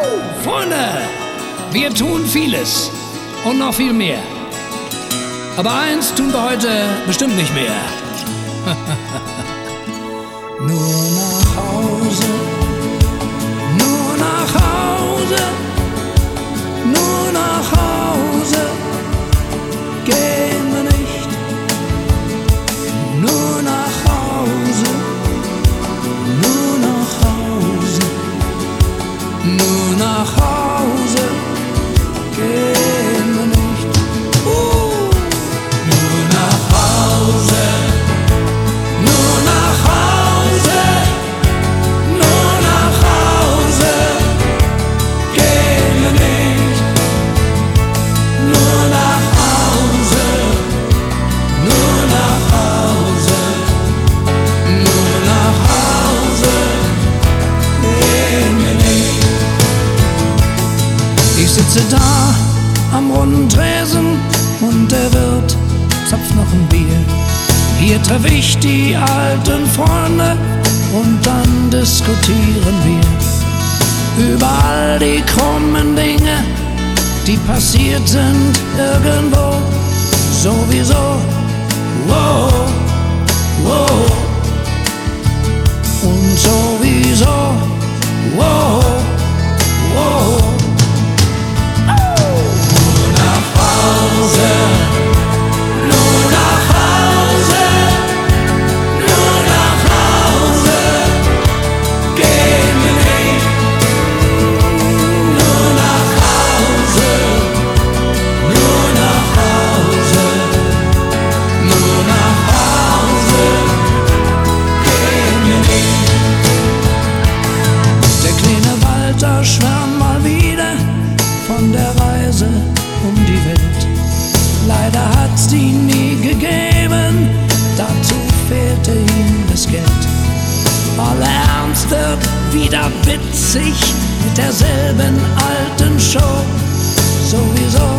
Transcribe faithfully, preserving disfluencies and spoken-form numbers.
Freunde, wir tun vieles und noch viel mehr. Aber eins tun wir heute bestimmt nicht mehr. Nur nach Hause, nur nach Hause, nur nach Hause gehen wir nicht. Nur nach Hause, nur nach Hause, nur nach Hause gehen wir nicht. Uh. Nur nach Hause, nur nach Hause, nur nach Hause gehen wir nicht. Nur nach Hause, nur nach Hause, nur nach Hause gehen wir nicht. Ich sitze da am runden Tresen und der Wirt zapft noch ein Bier. Hier treffe ich die alten Freunde und dann diskutieren wir über all die krummen Dinge, die passiert sind irgendwo. Sowieso, wow, wow. Und sowieso, wow, wow. Nur nach Hause, nur nach Hause, nur nach Hause gehen wir nicht. Nur nach Hause, nur nach Hause, nur nach Hause gehen wir nicht. Der kleine Walter schwärmt mal wieder von der Reise um die Welt. Leider hat's die nie gegeben, dazu fehlte ihm das Geld. All Ernst wird wieder witzig mit derselben alten Show. Sowieso,